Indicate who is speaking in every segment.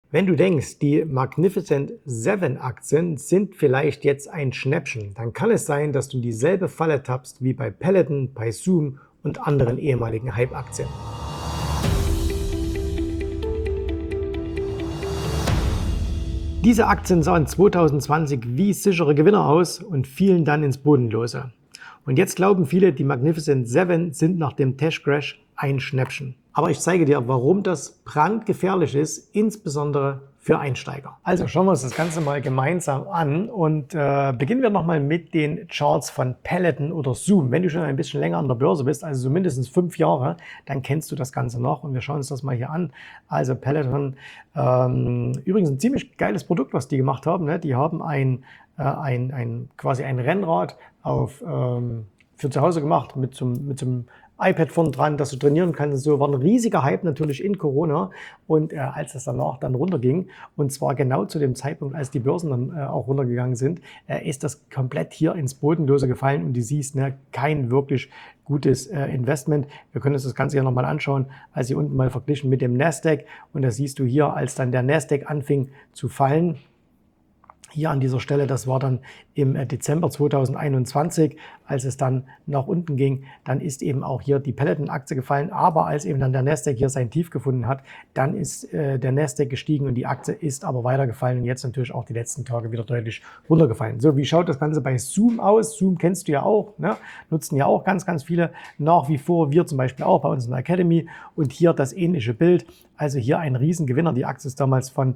Speaker 1: Wenn du denkst, die Magnificent Seven Aktien sind vielleicht jetzt ein Schnäppchen, dann kann es sein, dass du in dieselbe Falle tappst wie bei Peloton, bei Zoom und anderen ehemaligen Hype-Aktien. Diese Aktien sahen 2020 wie sichere Gewinner aus und fielen dann ins Bodenlose. Und jetzt glauben viele, die Magnificent Seven sind nach dem Tech-Crash ein Schnäppchen. Aber ich zeige dir, warum das brandgefährlich ist, insbesondere für Einsteiger. Also schauen wir uns das Ganze mal gemeinsam an und beginnen wir nochmal mit den Charts von Peloton oder Zoom. Wenn du schon ein bisschen länger an der Börse bist, also so mindestens 5 Jahre, dann kennst du das Ganze noch und wir schauen uns das mal hier an. Also Peloton, übrigens ein ziemlich geiles Produkt, was die gemacht haben. Ne? Die haben quasi ein Rennrad für zu Hause gemacht mit so einem iPad vorne dran, dass du trainieren kannst. So war ein riesiger Hype natürlich in Corona und als es danach dann runterging und zwar genau zu dem Zeitpunkt, als die Börsen dann auch runtergegangen sind, ist das komplett hier ins Bodenlose gefallen und du siehst, ne, kein wirklich gutes Investment. Wir können uns das Ganze hier nochmal anschauen, als hier unten mal verglichen mit dem Nasdaq und da siehst du hier, als dann der Nasdaq anfing zu fallen, hier an dieser Stelle, das war dann im Dezember 2021, als es dann nach unten ging, dann ist eben auch hier die Peloton-Aktie gefallen. Aber als eben dann der Nasdaq hier sein Tief gefunden hat, dann ist der Nasdaq gestiegen und die Aktie ist aber weitergefallen und jetzt natürlich auch die letzten Tage wieder deutlich runtergefallen. So, wie schaut das Ganze bei Zoom aus? Zoom kennst du ja auch, ne? Nutzen ja auch ganz, ganz viele nach wie vor. Wir zum Beispiel auch bei uns in der Academy und hier das ähnliche Bild. Also hier ein Riesengewinner. Die Aktie ist damals von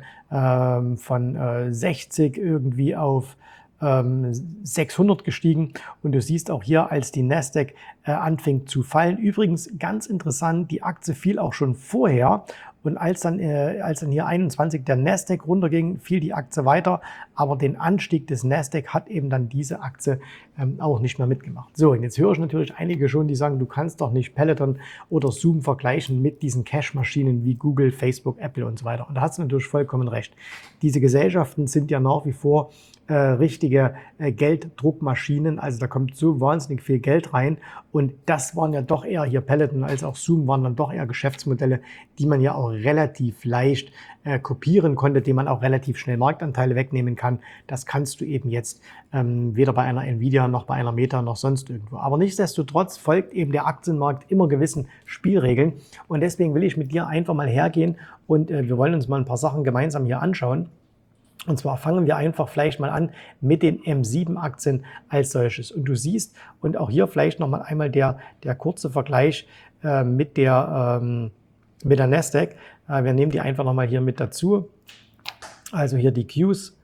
Speaker 1: 60 irgendwie auf 600 gestiegen und du siehst auch hier, als die Nasdaq anfing zu fallen. Übrigens ganz interessant, die Aktie fiel auch schon vorher und als dann hier 21 der Nasdaq runterging, fiel die Aktie weiter, aber den Anstieg des Nasdaq hat eben dann diese Aktie auch nicht mehr mitgemacht. So, und jetzt höre ich natürlich einige schon, die sagen, du kannst doch nicht Peloton oder Zoom vergleichen mit diesen Cash-Maschinen wie Google, Facebook, Apple und so weiter. Und da hast du natürlich vollkommen recht. Diese Gesellschaften sind ja nach wie vor richtige Gelddruckmaschinen, also da kommt so wahnsinnig viel Geld rein und das waren ja doch eher hier Peloton als auch Zoom waren dann doch eher Geschäftsmodelle, die man ja auch relativ leicht kopieren konnte, die man auch relativ schnell Marktanteile wegnehmen kann. Das kannst du eben jetzt weder bei einer Nvidia noch bei einer Meta noch sonst irgendwo. Aber nichtsdestotrotz folgt eben der Aktienmarkt immer gewissen Spielregeln und deswegen will ich mit dir einfach mal hergehen und wir wollen uns mal ein paar Sachen gemeinsam hier anschauen. Und zwar fangen wir einfach vielleicht mal an mit den M7-Aktien als solches. Und du siehst, und auch hier vielleicht nochmal einmal der kurze Vergleich mit der Nasdaq. Wir nehmen die einfach nochmal hier mit dazu. Also hier die Qs.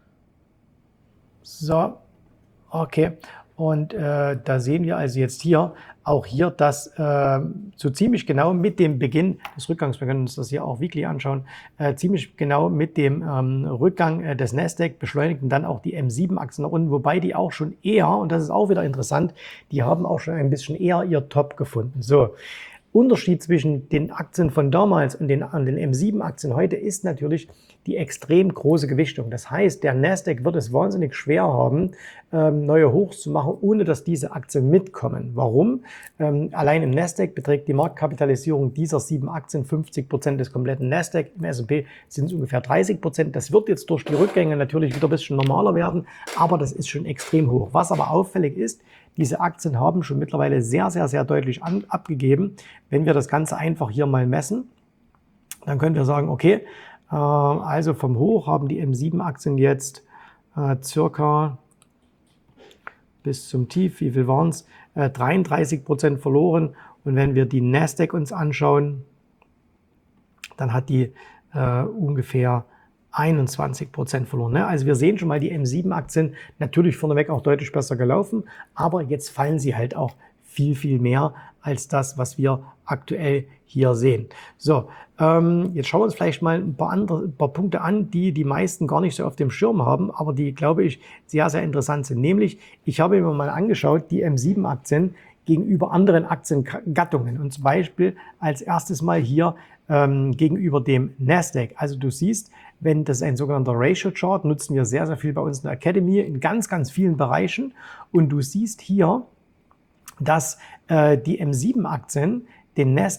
Speaker 1: So, okay. Und da sehen wir also jetzt hier, auch hier, dass so ziemlich genau mit dem Beginn des Rückgangs, wir können uns das hier auch weekly anschauen, ziemlich genau mit dem Rückgang des Nasdaq beschleunigten dann auch die M7-Aktien nach unten, wobei die auch schon eher, und das ist auch wieder interessant, die haben auch schon ein bisschen eher ihr Top gefunden. So. Unterschied zwischen den Aktien von damals und den M7-Aktien heute ist natürlich die extrem große Gewichtung. Das heißt, der Nasdaq wird es wahnsinnig schwer haben, neue Hochs zu machen, ohne dass diese Aktien mitkommen. Warum? Allein im Nasdaq beträgt die Marktkapitalisierung dieser 7 Aktien 50% des kompletten Nasdaq. Im S&P sind es ungefähr 30%. Das wird jetzt durch die Rückgänge natürlich wieder ein bisschen normaler werden, aber das ist schon extrem hoch. Was aber auffällig ist, diese Aktien haben schon mittlerweile sehr, sehr, sehr deutlich abgegeben. Wenn wir das Ganze einfach hier mal messen, dann können wir sagen, okay, also vom Hoch haben die M7-Aktien jetzt circa bis zum Tief, wie viel waren es? 33% verloren. Und wenn wir die Nasdaq uns anschauen, dann hat die ungefähr 21% verloren. Ne? Also wir sehen schon mal, die M7-Aktien natürlich vorneweg auch deutlich besser gelaufen, aber jetzt fallen sie halt auch viel, viel mehr als das, was wir aktuell hier sehen. So, jetzt schauen wir uns vielleicht mal ein paar Punkte an, die die meisten gar nicht so auf dem Schirm haben, aber die, glaube ich, sehr, sehr interessant sind. Nämlich, ich habe mir mal angeschaut, die M7-Aktien gegenüber anderen Aktiengattungen und zum Beispiel als erstes mal hier gegenüber dem Nasdaq. Also du siehst, wenn das ein sogenannter Ratio Chart, nutzen wir sehr, sehr viel bei uns in der Academy in ganz, ganz vielen Bereichen und du siehst hier, dass die M7-Aktien den Nasdaq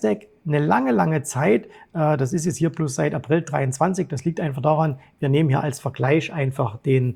Speaker 1: eine lange, lange Zeit. Das ist jetzt hier bloß seit April 23. Das liegt einfach daran, wir nehmen hier als Vergleich einfach den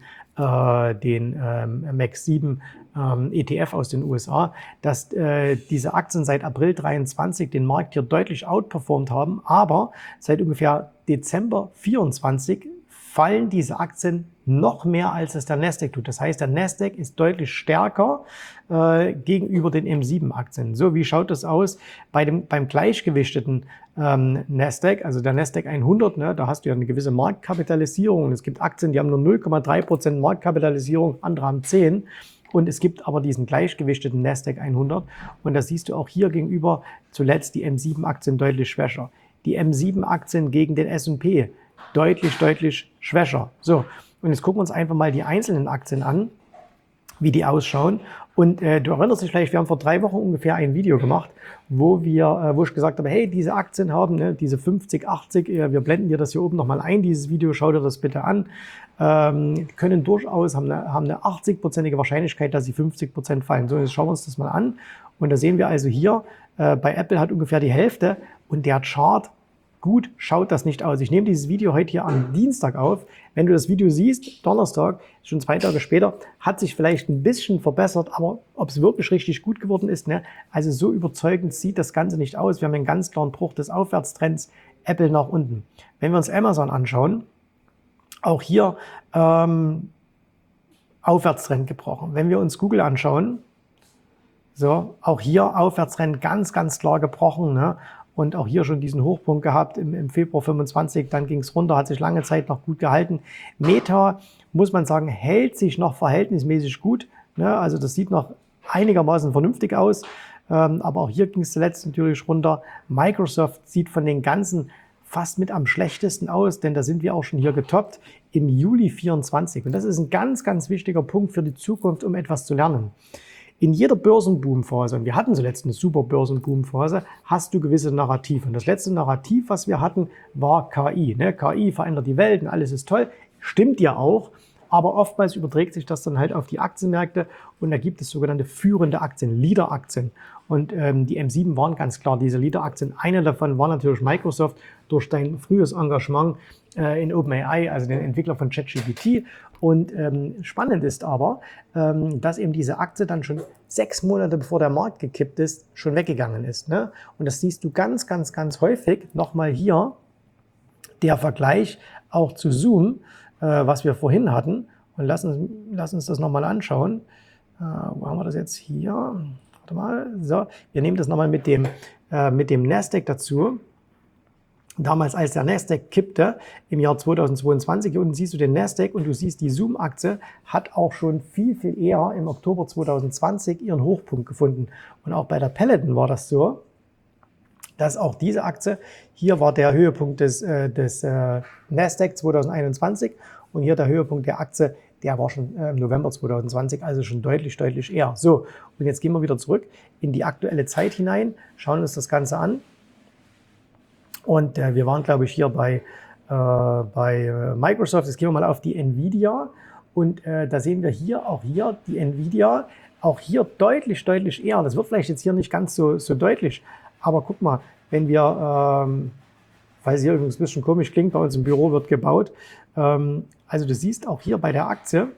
Speaker 1: MAX 7 ETF aus den USA, dass diese Aktien seit April 23 den Markt hier deutlich outperformt haben, aber seit ungefähr Dezember 24 fallen diese Aktien noch mehr, als es der Nasdaq tut. Das heißt, der Nasdaq ist deutlich stärker gegenüber den M7-Aktien. So, wie schaut das aus beim gleichgewichteten Nasdaq, also der Nasdaq 100, ne, da hast du ja eine gewisse Marktkapitalisierung. Und es gibt Aktien, die haben nur 0,3% Marktkapitalisierung, andere haben 10%. Und es gibt aber diesen gleichgewichteten Nasdaq 100. Und da siehst du auch hier gegenüber zuletzt die M7-Aktien deutlich schwächer. Die M7-Aktien gegen den S&P deutlich, deutlich schwächer. So, und jetzt gucken wir uns einfach mal die einzelnen Aktien an, wie die ausschauen. Und du erinnerst dich vielleicht, wir haben vor 3 Wochen ungefähr ein Video gemacht, wo ich gesagt habe, hey, diese Aktien haben, ne, diese 50, 80, wir blenden dir das hier oben nochmal ein, dieses Video, schau dir das bitte an, können durchaus, haben eine 80%ige Wahrscheinlichkeit, dass sie 50% fallen. So, jetzt schauen wir uns das mal an. Und da sehen wir also hier, bei Apple hat ungefähr die Hälfte und der Chart, gut schaut das nicht aus. Ich nehme dieses Video heute hier am Dienstag auf. Wenn du das Video siehst, Donnerstag, schon 2 Tage später, hat sich vielleicht ein bisschen verbessert, aber ob es wirklich richtig gut geworden ist, ne? Also so überzeugend sieht das Ganze nicht aus. Wir haben einen ganz klaren Bruch des Aufwärtstrends, Apple nach unten. Wenn wir uns Amazon anschauen, auch hier Aufwärtstrend gebrochen. Wenn wir uns Google anschauen, so, auch hier Aufwärtstrend ganz, ganz klar gebrochen, ne? Und auch hier schon diesen Hochpunkt gehabt im Februar 25, dann ging es runter, hat sich lange Zeit noch gut gehalten. Meta, muss man sagen, hält sich noch verhältnismäßig gut, ne? Also das sieht noch einigermaßen vernünftig aus, aber auch hier ging es zuletzt natürlich runter. Microsoft sieht von den ganzen fast mit am schlechtesten aus, denn da sind wir auch schon hier getoppt im Juli 24. Und das ist ein ganz, ganz wichtiger Punkt für die Zukunft, um etwas zu lernen. In jeder Börsenboomphase, und wir hatten zuletzt eine super Börsenboomphase, hast du gewisse Narrative. Und das letzte Narrativ, was wir hatten, war KI. Ne? KI verändert die Welt und alles ist toll. Stimmt ja auch. Aber oftmals überträgt sich das dann halt auf die Aktienmärkte und da gibt es sogenannte führende Aktien, Leader-Aktien. Und die M7 waren ganz klar diese Leader-Aktien. Eine davon war natürlich Microsoft durch dein frühes Engagement in OpenAI, also den Entwickler von ChatGPT. Und spannend ist aber, dass eben diese Aktie dann schon 6 Monate bevor der Markt gekippt ist, schon weggegangen ist. Ne? Und das siehst du ganz, ganz, ganz häufig. Nochmal hier der Vergleich auch zu Zoom, was wir vorhin hatten. Und lass uns das nochmal anschauen. Wo haben wir das jetzt hier? Warte mal. So, wir nehmen das nochmal mit dem Nasdaq dazu. Damals, als der Nasdaq kippte, im Jahr 2022, hier unten siehst du den Nasdaq und du siehst, die Zoom-Aktie hat auch schon viel, viel eher im Oktober 2020 ihren Hochpunkt gefunden. Und auch bei der Peloton war das so, dass auch diese Aktie, hier war der Höhepunkt des Nasdaq 2021 und hier der Höhepunkt der Aktie, der war schon im November 2020, also schon deutlich, deutlich eher. So, und jetzt gehen wir wieder zurück in die aktuelle Zeit hinein, schauen uns das Ganze an. Und wir waren, glaube ich, hier bei Microsoft. Jetzt gehen wir mal auf die Nvidia. Und da sehen wir hier die Nvidia, auch hier deutlich, deutlich eher. Das wird vielleicht jetzt hier nicht ganz so deutlich. Aber guck mal, wenn wir, weil es hier übrigens ein bisschen komisch klingt, bei uns im Büro wird gebaut. Also du siehst auch hier bei der Aktie,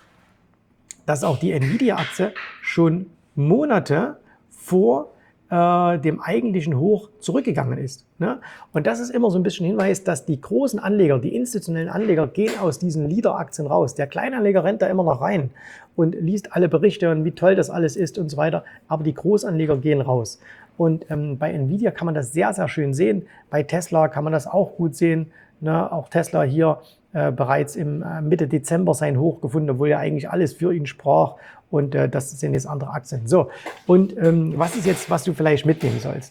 Speaker 1: dass auch die Nvidia-Aktie schon Monate vor dem eigentlichen Hoch zurückgegangen ist. Ne? Und das ist immer so ein bisschen Hinweis, dass die großen Anleger, die institutionellen Anleger, gehen aus diesen Leader-Aktien raus. Der Kleinanleger rennt da immer noch rein und liest alle Berichte und wie toll das alles ist und so weiter. Aber die Großanleger gehen raus. Und bei Nvidia kann man das sehr, sehr schön sehen. Bei Tesla kann man das auch gut sehen. Ne? Auch Tesla hier bereits im Mitte Dezember sein Hoch gefunden, obwohl ja eigentlich alles für ihn sprach. Und das sind jetzt andere Aktien. So, und was ist jetzt, was du vielleicht mitnehmen sollst?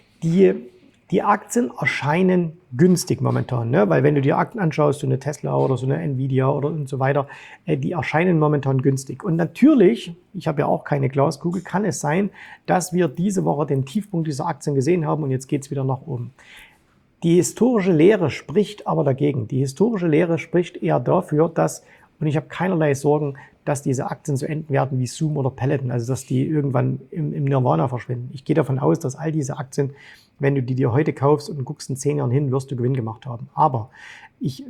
Speaker 1: Die Aktien erscheinen günstig momentan, ne? Weil wenn du dir Aktien anschaust, so eine Tesla oder so eine Nvidia oder und so weiter, die erscheinen momentan günstig. Und natürlich, ich habe ja auch keine Glaskugel, kann es sein, dass wir diese Woche den Tiefpunkt dieser Aktien gesehen haben und jetzt geht es wieder nach oben. Die historische Lehre spricht aber dagegen. Die historische Lehre spricht eher dafür, dass, und ich habe keinerlei Sorgen, dass diese Aktien so enden werden wie Zoom oder Peloton, also dass die irgendwann im Nirvana verschwinden. Ich gehe davon aus, dass all diese Aktien wenn du die dir heute kaufst und guckst in 10 Jahren hin, wirst du Gewinn gemacht haben. Aber ich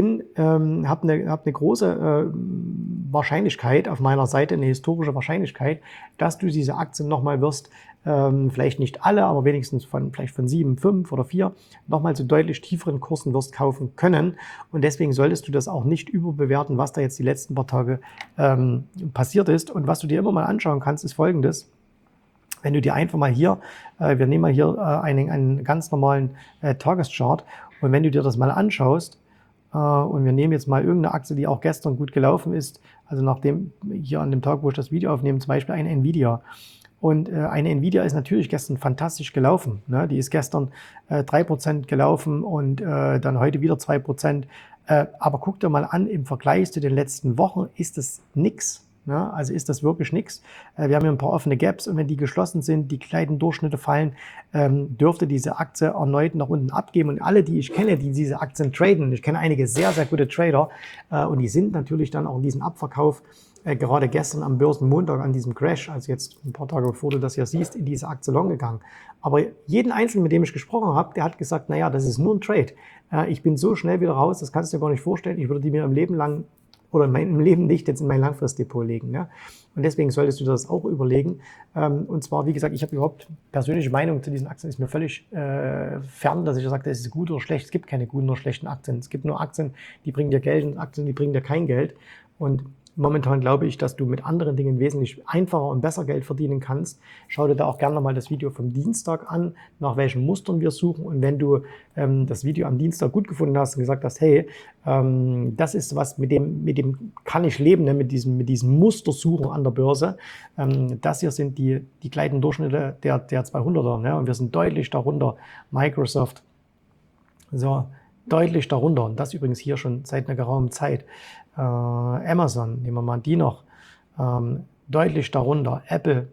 Speaker 1: habe eine große Wahrscheinlichkeit auf meiner Seite, eine historische Wahrscheinlichkeit, dass du diese Aktien nochmal wirst, vielleicht nicht alle, aber wenigstens vielleicht von 7, 5 oder 4 nochmal zu deutlich tieferen Kursen wirst kaufen können. Und deswegen solltest du das auch nicht überbewerten, was da jetzt die letzten paar Tage passiert ist. Und was du dir immer mal anschauen kannst, ist Folgendes. Wenn du dir einfach mal hier, wir nehmen mal hier einen ganz normalen Tageschart, und wenn du dir das mal anschaust, und wir nehmen jetzt mal irgendeine Aktie, die auch gestern gut gelaufen ist, also nachdem hier an dem Tag, wo ich das Video aufnehme, zum Beispiel eine Nvidia. Und eine Nvidia ist natürlich gestern fantastisch gelaufen. Ne? Die ist gestern 3% gelaufen und dann heute wieder 2%. Aber guck dir mal an, im Vergleich zu den letzten Wochen ist das nix. Ne? Also ist das wirklich nichts. Wir haben hier ein paar offene Gaps, und wenn die geschlossen sind, die kleinen Durchschnitte fallen, dürfte diese Aktie erneut nach unten abgeben. Und alle, die ich kenne, die diese Aktien traden, ich kenne einige sehr, sehr gute Trader, und die sind natürlich dann auch in diesen Abverkauf, gerade gestern am Börsenmontag an diesem Crash, also jetzt ein paar Tage bevor du das hier siehst, in diese Aktie long gegangen. Aber jeden Einzelnen, mit dem ich gesprochen habe, der hat gesagt, naja, das ist nur ein Trade. Ich bin so schnell wieder raus, das kannst du dir gar nicht vorstellen. Ich würde die mir im Leben lang oder in meinem Leben nicht jetzt in mein Langfristdepot legen. Ja? Und deswegen solltest du das auch überlegen. Und zwar, wie gesagt, ich habe überhaupt persönliche Meinung zu diesen Aktien, ist mir völlig fern, dass ich sage, das ist gut oder schlecht. Es gibt keine guten oder schlechten Aktien. Es gibt nur Aktien, die bringen dir Geld, und Aktien, die bringen dir kein Geld. Und momentan glaube ich, dass du mit anderen Dingen wesentlich einfacher und besser Geld verdienen kannst. Schau dir da auch gerne mal das Video vom Dienstag an, nach welchen Mustern wir suchen. Und wenn du das Video am Dienstag gut gefunden hast und gesagt hast, hey, das ist was, mit dem kann ich leben, ne? mit diesem Mustersuchen an der Börse. Das hier sind die gleitenden Durchschnitte der 200er. Ne? Und wir sind deutlich darunter. Microsoft, so deutlich darunter. Und das übrigens hier schon seit einer geraumen Zeit. Amazon, nehmen wir mal die noch, deutlich darunter. Apple,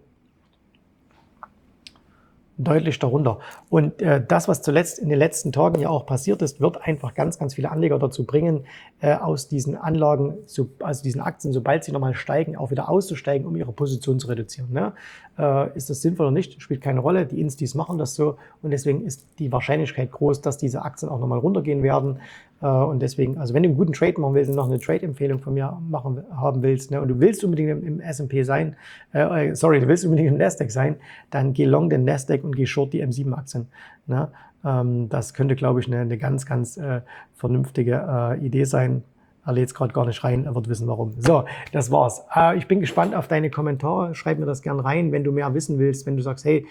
Speaker 1: deutlich darunter. Und das, was zuletzt in den letzten Tagen ja auch passiert ist, wird einfach ganz, ganz viele Anleger dazu bringen, aus diesen Anlagen, also diesen Aktien, sobald sie nochmal steigen, auch wieder auszusteigen, um ihre Position zu reduzieren. Ne? Ist das sinnvoll oder nicht, spielt keine Rolle. Die Instis machen das so, und deswegen ist die Wahrscheinlichkeit groß, dass diese Aktien auch nochmal runtergehen werden. Und deswegen, also wenn du einen guten Trade machen willst und noch eine Trade-Empfehlung von mir haben willst, ne, und du willst unbedingt im S&P sein, du willst unbedingt im Nasdaq sein, dann geh long den Nasdaq und geh short die M7-Aktien. Ne? Das könnte, glaube ich, eine ganz, ganz vernünftige Idee sein. Er lädt es gerade gar nicht rein, er wird wissen, warum. So, das war's. Ich bin gespannt auf deine Kommentare. Schreib mir das gern rein, wenn du mehr wissen willst, wenn du sagst, hey,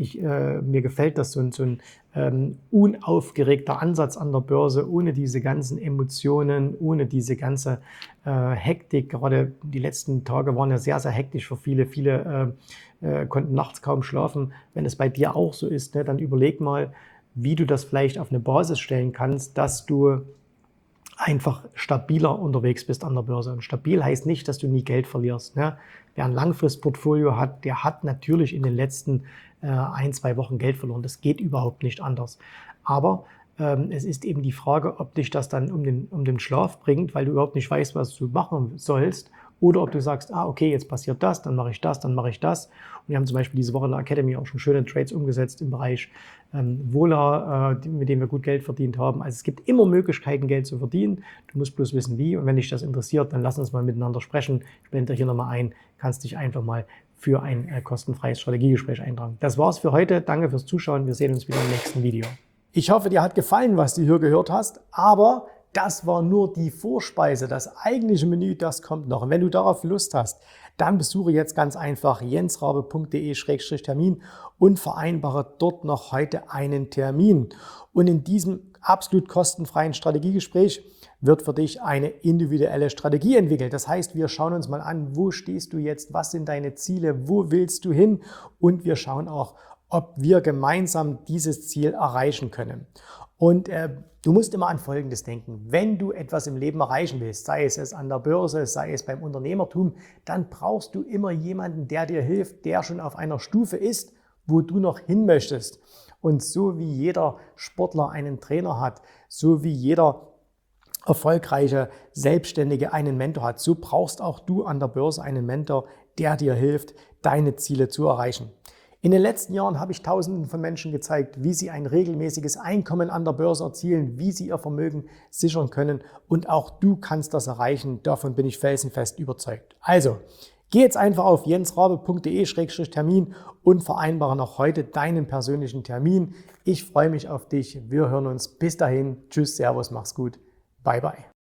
Speaker 1: mir gefällt das so ein unaufgeregter Ansatz an der Börse, ohne diese ganzen Emotionen, ohne diese ganze Hektik. Gerade die letzten Tage waren ja sehr, sehr hektisch für viele. Viele konnten nachts kaum schlafen. Wenn es bei dir auch so ist, ne, dann überleg mal, wie du das vielleicht auf eine Basis stellen kannst, dass du einfach stabiler unterwegs bist an der Börse. Und stabil heißt nicht, dass du nie Geld verlierst. Ne? Wer ein Langfristportfolio hat, der hat natürlich in den letzten 1-2 Wochen Geld verloren. Das geht überhaupt nicht anders. Aber es ist eben die Frage, ob dich das dann um den Schlaf bringt, weil du überhaupt nicht weißt, was du machen sollst. Oder ob du sagst, okay, jetzt passiert das, dann mache ich das, dann mache ich das. Und wir haben zum Beispiel diese Woche in der Academy auch schon schöne Trades umgesetzt im Bereich Vola, mit dem wir gut Geld verdient haben. Also es gibt immer Möglichkeiten, Geld zu verdienen. Du musst bloß wissen, wie. Und wenn dich das interessiert, dann lass uns mal miteinander sprechen. Ich blende hier nochmal ein, kannst dich einfach mal für ein kostenfreies Strategiegespräch eintragen. Das war's für heute. Danke fürs Zuschauen. Wir sehen uns wieder im nächsten Video. Ich hoffe, dir hat gefallen, was du hier gehört hast, aber das war nur die Vorspeise. Das eigentliche Menü, das kommt noch. Und wenn du darauf Lust hast, dann besuche jetzt ganz einfach jensrabe.de/termin und vereinbare dort noch heute einen Termin. Und in diesem absolut kostenfreien Strategiegespräch wird für dich eine individuelle Strategie entwickelt. Das heißt, wir schauen uns mal an, wo stehst du jetzt, was sind deine Ziele, wo willst du hin, und wir schauen auch, ob wir gemeinsam dieses Ziel erreichen können. Und du musst immer an Folgendes denken: Wenn du etwas im Leben erreichen willst, sei es an der Börse, sei es beim Unternehmertum, dann brauchst du immer jemanden, der dir hilft, der schon auf einer Stufe ist, wo du noch hin möchtest. Und so wie jeder Sportler einen Trainer hat, so wie jeder erfolgreiche Selbstständige einen Mentor hat, so brauchst auch du an der Börse einen Mentor, der dir hilft, deine Ziele zu erreichen. In den letzten Jahren habe ich Tausenden von Menschen gezeigt, wie sie ein regelmäßiges Einkommen an der Börse erzielen, wie sie ihr Vermögen sichern können und auch du kannst das erreichen. Davon bin ich felsenfest überzeugt. Also, geh jetzt einfach auf jensrabe.de/termin und vereinbare noch heute deinen persönlichen Termin. Ich freue mich auf dich. Wir hören uns. Bis dahin. Tschüss, Servus, mach's gut. Bye, bye.